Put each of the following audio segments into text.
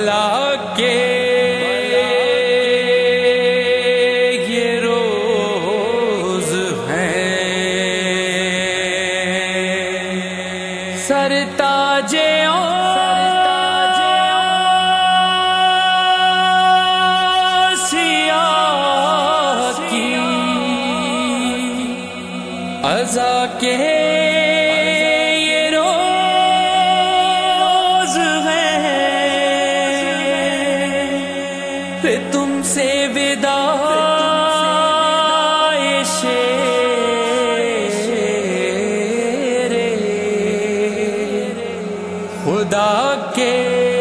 بلا کے یہ روز ہیں، سر تاج آسیا کی عزا کے یہ روز ہیں، پھر تم سے وداع شیر خدا کے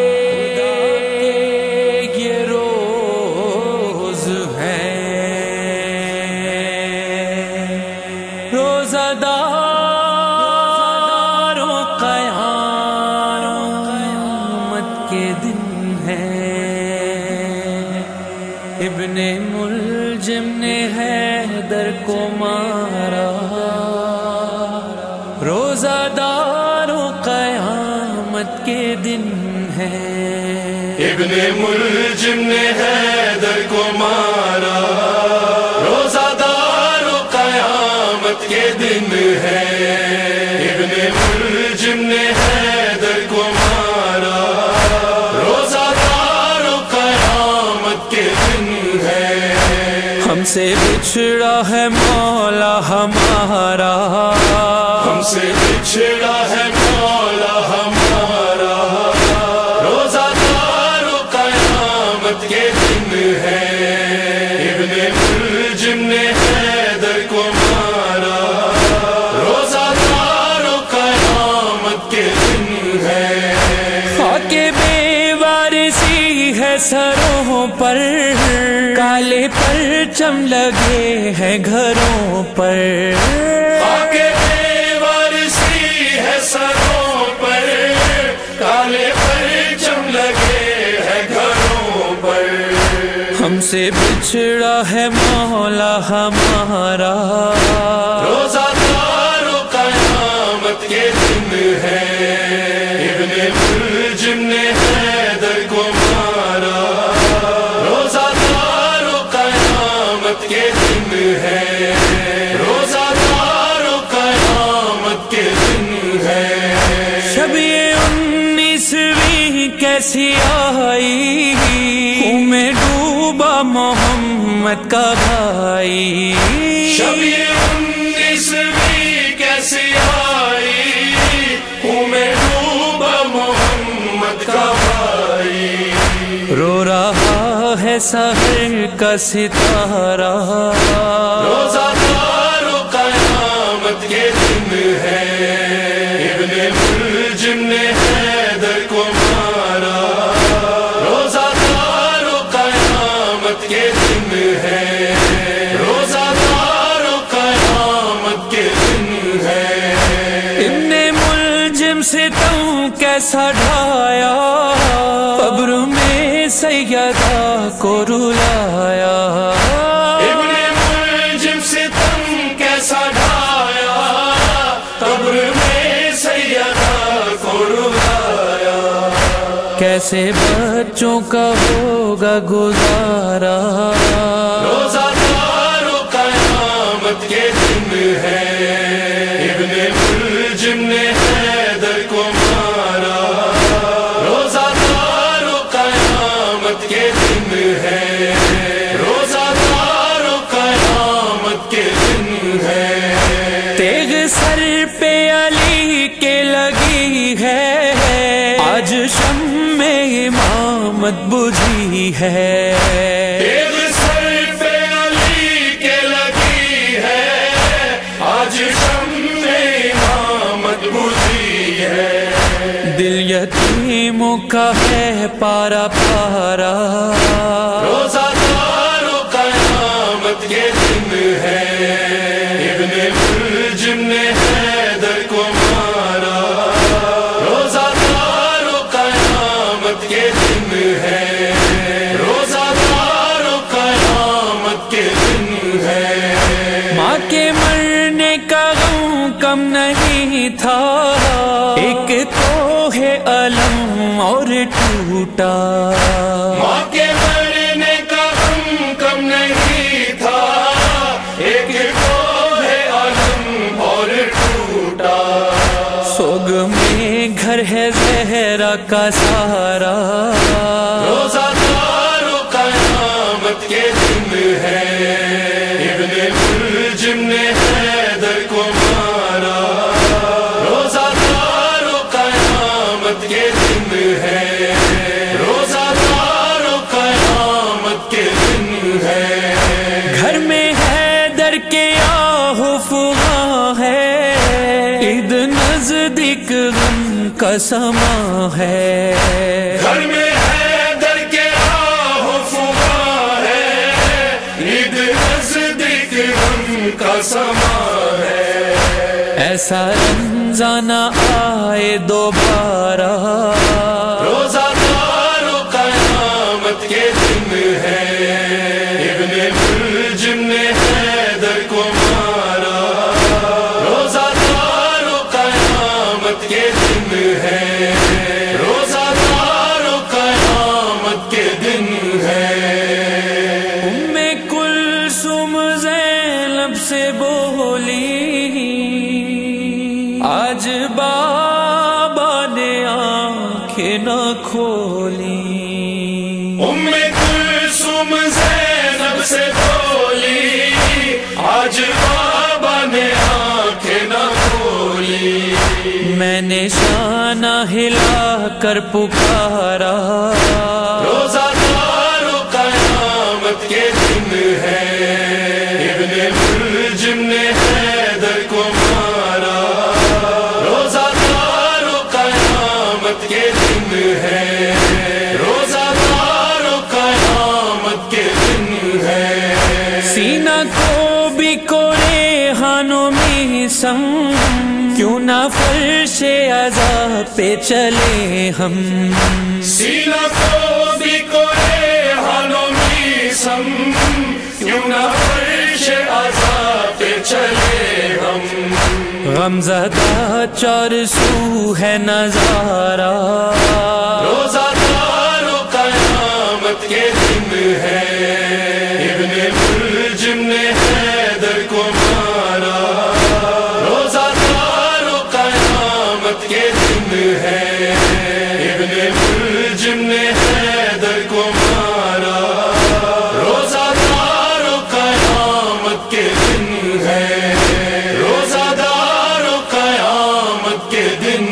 یہ روز ہیں، روزہ دار و قیامت کے دن ہیں، ابن ملجم نے حیدر کو مارا، روزہ دار و قیامت کے دن ہیں، ابن ملجم نے حیدر کو مارا، روزہ دار و قیامت کے دن ہے، ابن ملجم نے حیدر کو مارا، روزہ دار و قیامت کے دن ہے، ہم سے بچھڑا ہے مولا ہمارا، ہم سے بچھڑا ہے مولا ہمارا، روزہ دار و قیامت کے دن ہے، ابن ملجم نے حیدر کو مارا، روزہ دار و قیامت کے دن ہے، خاک بے وارثی ہے سروں پر، کالے پرچم لگے ہیں گھروں پر، خاک بے وارثی ہے سروں پر، کالے پرچم لگے ہیں گھروں پر، ہم سے بچھڑا ہے مولا ہمارا، روزہ دار و قیامت کے دن ہے، ابن ملجم نے حیدر کو مارا، روزہ دار و قیامت کے دن ہے، روزہ دار و قیامت کے دن ہے، شب یہ 19ویں کیسی آئی، خون میں ڈوبا محمد کا بھائی، شب یہ 19ویں کیسی آئی، خون میں ڈوبا محمد کا بھائی، رو رہا ہے سحر کا ستارہ، روزہ دار و قیامت کے دن ہے، ابن ملجم نے حیدر کو مارا، روزہ دار و قیامت کے دن ہے، روزہ دار و قیامت کے دن ہے، ابن ملجم سے تم کیسا ڈھایا، قبر میں سیدہ کو رلایا، ابن ملجم سے تم کیسا ڈھایا، قبر میں سیدہ کو رلایا، کیسے بچوں کا ہوگا گزارا، روزہ دار و قیامت کے دن ہے، ابن ملجم نے حیدر کو مارا، روزہ دار و قیامت کے دن ہے، روزہ دار و قیامت کے دن ہے، تیغ سر پہ علی کے لگی ہے، آج شمع امامت بجھی ہے، تیغ سر پہ علی کے لگی ہے، آج شمع امامت بجھی ہے، دل یتیموں کا ہے پارا پارا، روزہ دار و قیامت کے دن ہے، ابن ملجم نے حیدر کو مارا، روزہ دار و قیامت کے دن ہے، روزہ دار و قیامت کے دن ہے، ماں کے مرنے کا غم کم نہیں تھا، ایک تو ہے علم اور ٹوٹا، کا سارا، روزہ دار و قیامت کے دن ہے، ابن ملجم نے حیدر کو مارا، روزہ دار و قیامت کے دن ہے، روزہ دار و قیامت کے دن ہے، گھر میں حیدر کے آہو فغاں ہے، عید نزدیک غم کا سما ہے، گھر میں حیدر کے آہ و فغاں ہے، عید نزدیک غم کا سما ہے، ایسا رمضان آئے دوبارہ، روزہ دار و قیامت کے دن ہے، ابن ملجم نے حیدر کو مارا، روزہ دار و قیامت کے دن ہے، روزہ دار و قیامت کے دن ہے، ام کلثوم زینب سے بولی، آج بابا نے آنکھیں نہ کھولی، ام کلثوم زینب سے بولی، آج بابا نے آنکھیں نہ کھولی، میں نے شانہ ہلا کر پکارا، روزہ دار و قیامت کے دن ہے، ابن ملجم نے حیدر کو مارا، روزہ دار و قیامت کے دن ہے، روزہ دار و قیامت کے دن ہے، سینہ کو بھی کوڑے ہانوں میں سم، کیوں نہ فرش عزا پہ چلے ہم، سینہ کو بھی کوئے ہانوں میں سم، کیوں نہ فرش عزا پہ چلے ہم، غمزدہ چار سو ہے نظارہ، روزہ دار و قیامت کے دن ہے، ابن ملجم نے حیدر کو مارا، روزہ دار و قیامت کے دن ہے، ابن ملجم نے حیدر کو مارا، روزہ دار و قیامت کے دن ہے، روزہ دار و قیامت کے دن